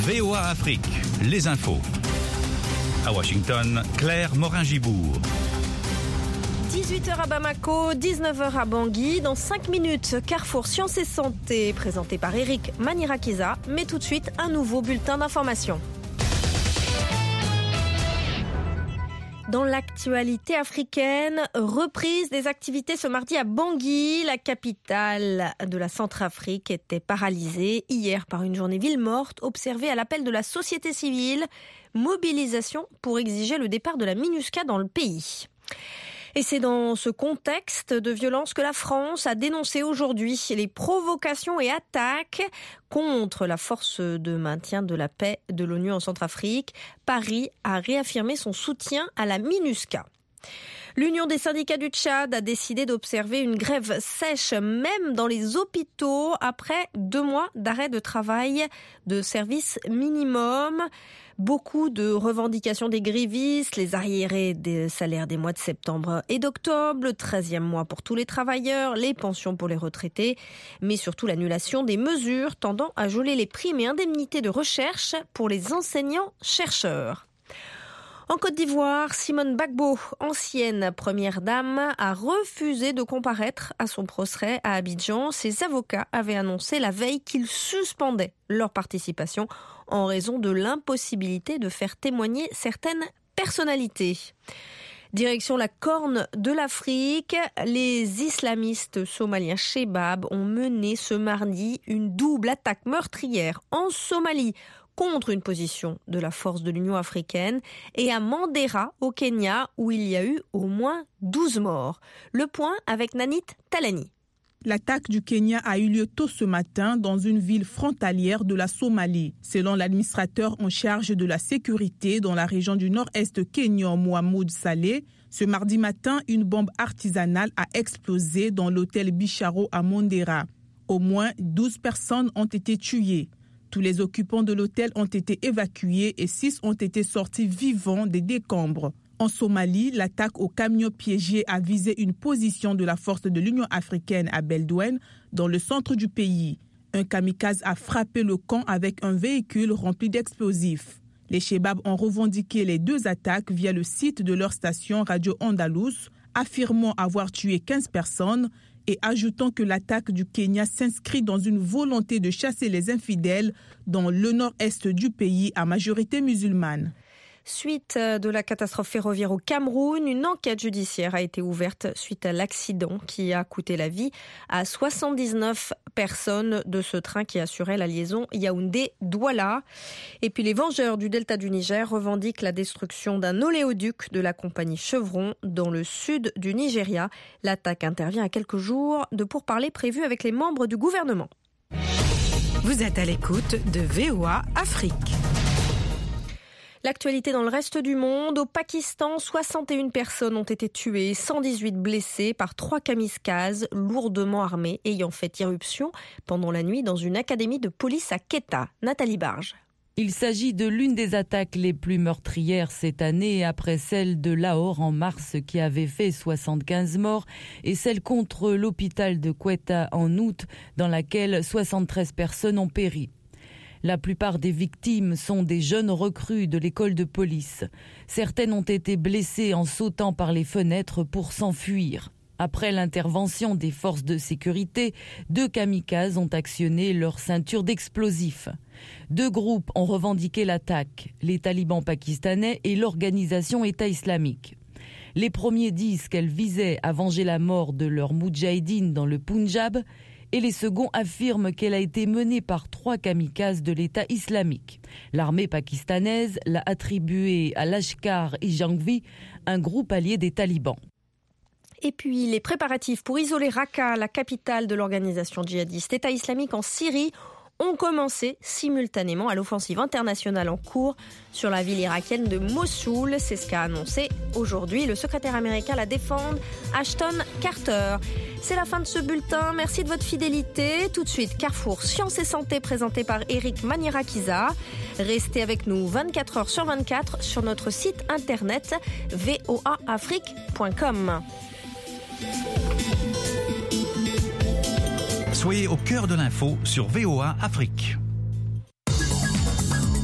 VOA Afrique, les infos. À Washington, Claire Morin-Gibourg. 18h à Bamako, 19h à Bangui. Dans 5 minutes, Carrefour Sciences et Santé, présenté par Eric Manirakiza. Mais tout de suite, un nouveau bulletin d'information. Dans l'actualité africaine, reprise des activités ce mardi à Bangui. La capitale de la Centrafrique était paralysée hier par une journée ville morte observée à l'appel de la société civile. Mobilisation pour exiger le départ de la MINUSCA dans le pays. Et c'est dans ce contexte de violence que la France a dénoncé aujourd'hui les provocations et attaques contre la force de maintien de la paix de l'ONU en Centrafrique. Paris a réaffirmé son soutien à la MINUSCA. L'Union des syndicats du Tchad a décidé d'observer une grève sèche même dans les hôpitaux après 2 mois d'arrêt de travail de service minimum. Beaucoup de revendications des grévistes, les arriérés des salaires des mois de septembre et d'octobre, le 13e mois pour tous les travailleurs, les pensions pour les retraités, mais surtout l'annulation des mesures tendant à geler les primes et indemnités de recherche pour les enseignants-chercheurs. En Côte d'Ivoire, Simone Gbagbo, ancienne première dame, a refusé de comparaître à son procès à Abidjan. Ses avocats avaient annoncé la veille qu'ils suspendaient leur participation en raison de l'impossibilité de faire témoigner certaines personnalités. Direction la Corne de l'Afrique, les islamistes somaliens Shebab ont mené ce mardi une double attaque meurtrière en Somalie contre une position de la force de l'Union africaine et à Mandera au Kenya où il y a eu au moins 12 morts. Le point avec Nanit Talani. L'attaque du Kenya a eu lieu tôt ce matin dans une ville frontalière de la Somalie. Selon l'administrateur en charge de la sécurité dans la région du nord-est kenyan, Mohamed Saleh, ce mardi matin, une bombe artisanale a explosé dans l'hôtel Bisharo à Mandera. Au moins 12 personnes ont été tuées. Tous les occupants de l'hôtel ont été évacués et 6 ont été sortis vivants des décombres. En Somalie, l'attaque au camion piégé a visé une position de la force de l'Union africaine à Beledweyne, dans le centre du pays. Un kamikaze a frappé le camp avec un véhicule rempli d'explosifs. Les Shebab ont revendiqué les 2 attaques via le site de leur station Radio Andalous, affirmant avoir tué 15 personnes et ajoutant que l'attaque du Kenya s'inscrit dans une volonté de chasser les infidèles dans le nord-est du pays à majorité musulmane. Suite de la catastrophe ferroviaire au Cameroun, une enquête judiciaire a été ouverte suite à l'accident qui a coûté la vie à 79 personnes de ce train qui assurait la liaison Yaoundé-Douala. Et puis les vengeurs du delta du Niger revendiquent la destruction d'un oléoduc de la compagnie Chevron dans le sud du Nigeria. L'attaque intervient à quelques jours de pourparlers prévus avec les membres du gouvernement. Vous êtes à l'écoute de VOA Afrique. L'actualité dans le reste du monde. Au Pakistan, 61 personnes ont été tuées, 118 blessées par 3 kamikazes lourdement armés ayant fait irruption pendant la nuit dans une académie de police à Quetta. Nathalie Barge. Il s'agit de l'une des attaques les plus meurtrières cette année, après celle de Lahore en mars qui avait fait 75 morts et celle contre l'hôpital de Quetta en août dans laquelle 73 personnes ont péri. La plupart des victimes sont des jeunes recrues de l'école de police. Certaines ont été blessées en sautant par les fenêtres pour s'enfuir. Après l'intervention des forces de sécurité, 2 kamikazes ont actionné leur ceinture d'explosifs. 2 groupes ont revendiqué l'attaque, les talibans pakistanais et l'organisation État islamique. Les premiers disent qu'elle visait à venger la mort de leurs moudjahidines dans le Punjab et les seconds affirment qu'elle a été menée par 3 kamikazes de l'État islamique. L'armée pakistanaise l'a attribuée à Lashkar-e-Jhangvi, un groupe allié des talibans. Et puis les préparatifs pour isoler Raqqa, la capitale de l'organisation djihadiste État islamique en Syrie, ont commencé simultanément à l'offensive internationale en cours sur la ville irakienne de Mossoul. C'est ce qu'a annoncé aujourd'hui le secrétaire américain à la Défense, Ashton Carter. C'est la fin de ce bulletin. Merci de votre fidélité. Tout de suite, Carrefour Sciences et Santé présenté par Eric Manirakiza. Restez avec nous 24 heures sur 24 sur notre site internet voaafrique.com. Soyez au cœur de l'info sur VOA Afrique.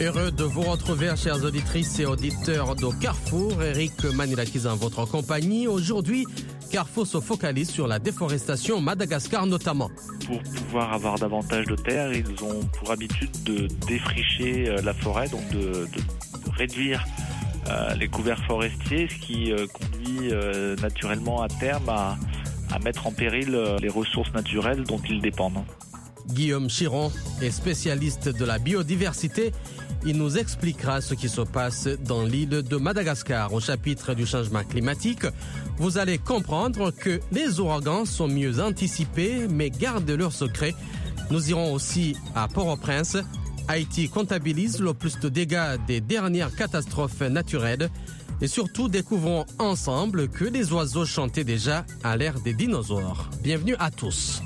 Heureux de vous retrouver, chères auditrices et auditeurs de Carrefour. Eric Manilakis en votre compagnie. Aujourd'hui, Carrefour se focalise sur la déforestation, Madagascar notamment. Pour pouvoir avoir davantage de terre, ils ont pour habitude de défricher la forêt, donc de réduire les couverts forestiers, ce qui conduit naturellement à terme à mettre en péril les ressources naturelles dont ils dépendent. Guillaume Chiron est spécialiste de la biodiversité. Il nous expliquera ce qui se passe dans l'île de Madagascar. Au chapitre du changement climatique, vous allez comprendre que les ouragans sont mieux anticipés, mais gardent leur secret. Nous irons aussi à Port-au-Prince. Haïti comptabilise le plus de dégâts des dernières catastrophes naturelles. Et surtout, découvrons ensemble que les oiseaux chantaient déjà à l'ère des dinosaures. Bienvenue à tous.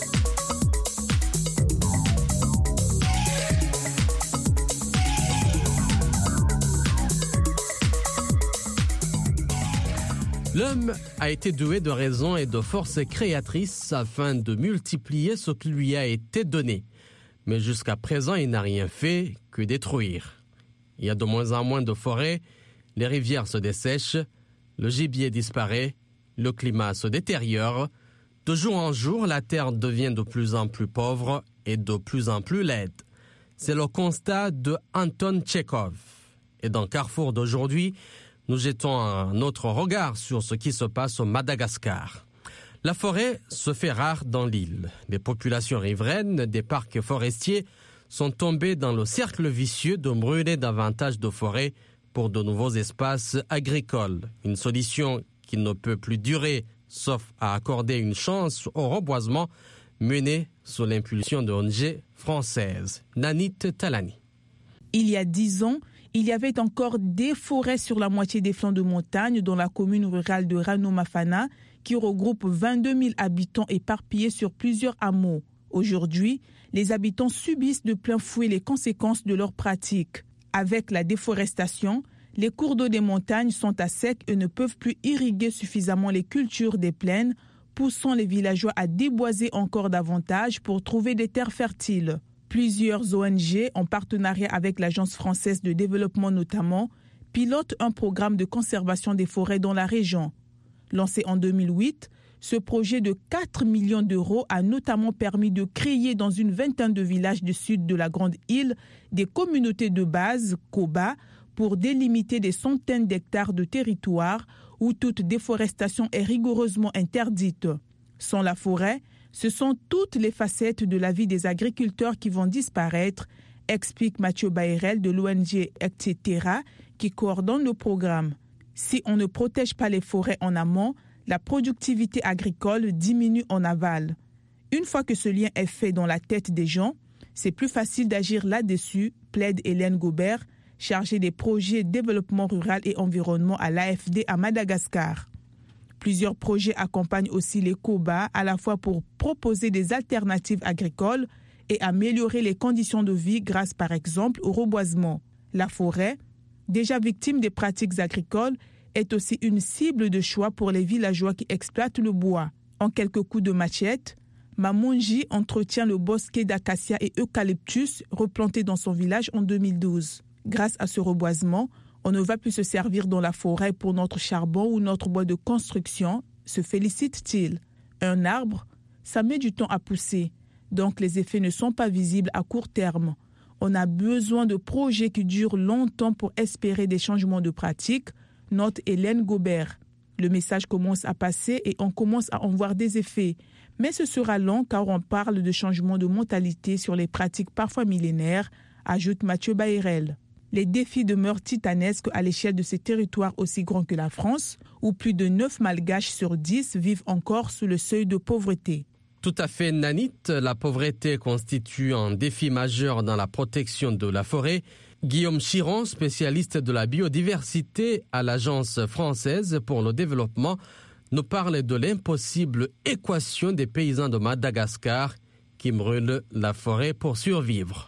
L'homme a été doué de raison et de force créatrice afin de multiplier ce qui lui a été donné. Mais jusqu'à présent, il n'a rien fait que détruire. Il y a de moins en moins de forêts, les rivières se dessèchent, le gibier disparaît, le climat se détériore. De jour en jour, la terre devient de plus en plus pauvre et de plus en plus laide. C'est le constat de Anton Tchekhov. Et dans Carrefour d'aujourd'hui, nous jetons un autre regard sur ce qui se passe au Madagascar. La forêt se fait rare dans l'île. Les populations riveraines des parcs forestiers sont tombées dans le cercle vicieux de brûler davantage de forêts pour de nouveaux espaces agricoles. Une solution qui ne peut plus durer, sauf à accorder une chance au reboisement mené sous l'impulsion de ONG françaises. Nanit Talani. Il y a 10 ans, il y avait encore des forêts sur la moitié des flancs de montagne dans la commune rurale de Ranomafana qui regroupe 22 000 habitants éparpillés sur plusieurs hameaux. Aujourd'hui, les habitants subissent de plein fouet les conséquences de leurs pratiques. Avec la déforestation, les cours d'eau des montagnes sont à sec et ne peuvent plus irriguer suffisamment les cultures des plaines, poussant les villageois à déboiser encore davantage pour trouver des terres fertiles. Plusieurs ONG, en partenariat avec l'Agence française de développement notamment, pilotent un programme de conservation des forêts dans la région. Lancé en 2008, ce projet de 4 millions d'euros a notamment permis de créer dans une vingtaine de villages du sud de la Grande Île des communautés de base, COBA, pour délimiter des centaines d'hectares de territoire où toute déforestation est rigoureusement interdite. Sans la forêt, ce sont toutes les facettes de la vie des agriculteurs qui vont disparaître, explique Mathieu Bayrel de l'ONG Etc., qui coordonne le programme. Si on ne protège pas les forêts en amont, la productivité agricole diminue en aval. Une fois que ce lien est fait dans la tête des gens, c'est plus facile d'agir là-dessus, plaide Hélène Gobert, chargée des projets développement rural et environnement à l'AFD à Madagascar. Plusieurs projets accompagnent aussi les COBA à la fois pour proposer des alternatives agricoles et améliorer les conditions de vie grâce par exemple au reboisement. La forêt, déjà victime des pratiques agricoles, est aussi une cible de choix pour les villageois qui exploitent le bois. En quelques coups de machette, Mamonji entretient le bosquet d'acacia et eucalyptus replanté dans son village en 2012. Grâce à ce reboisement, on ne va plus se servir dans la forêt pour notre charbon ou notre bois de construction, se félicite-t-il. Un arbre, ça met du temps à pousser, donc les effets ne sont pas visibles à court terme. On a besoin de projets qui durent longtemps pour espérer des changements de pratique, note Hélène Gobert. Le message commence à passer et on commence à en voir des effets. Mais ce sera long car on parle de changements de mentalité sur les pratiques parfois millénaires, ajoute Mathieu Bayrel. Les défis demeurent titanesques à l'échelle de ces territoires aussi grands que la France, où plus de 9 Malgaches sur 10 vivent encore sous le seuil de pauvreté. Tout à fait, Nanit. La pauvreté constitue un défi majeur dans la protection de la forêt. Guillaume Chiron, spécialiste de la biodiversité à l'Agence française pour le développement, nous parle de l'impossible équation des paysans de Madagascar qui brûlent la forêt pour survivre.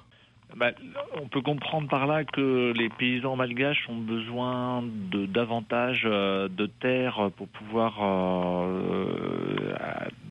On peut comprendre par là que les paysans malgaches ont besoin de davantage de terres pour pouvoir